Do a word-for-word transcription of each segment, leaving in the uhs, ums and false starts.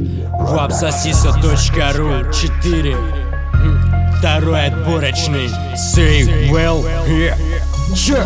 Вапсосиса точка ру четыре. Второй отборочный. Say well here. Че?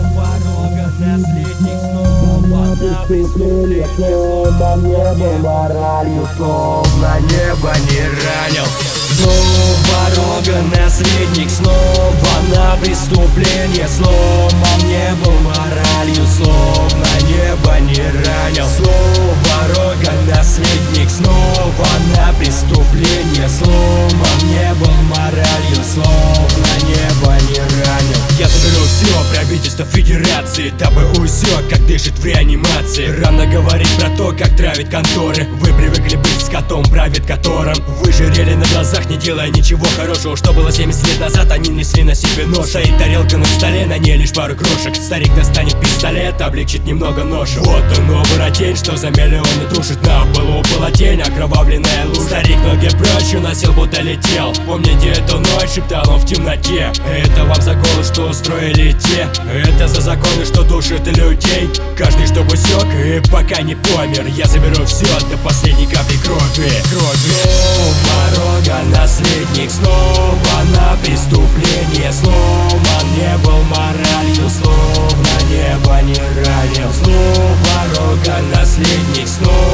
Преступление, снова небо моралью, словно небо не ранил. Снова рога-наследник, снова на преступление, сломан не был моралью, словно небо не ранил. Снова рога-наследник, снова на преступление, сломан не был моралью, словно небо не ранил. Я заберу все правительство федерации, дабы усек, как дышит в реанимации. Рано говорить про то, как травят конторы. Вы привыкли быть скотом, правит которым вы жирели на глазах, не делая ничего хорошего. Что было семьдесят лет назад, они несли на себе нож. Стоит тарелка на столе, на ней лишь пару крошек. Старик достанет пистолет, облегчит немного ношу. Вот он, новый ротень, что за миллионы тушит. На полу была тень, окровавленная лужа. Старик ноги прочь уносил, будто летел. Помните эту ночь, шептал он в темноте. Это вам за голос, что устроили те. Это за законы, что душат людей. Каждый, чтобы сёк и пока не помер. Я заберу все до последней капли крови. Снова рога-наследник, снова на преступление, сломан не был моралью, словно небо не ранил. Снова рога-наследник, снова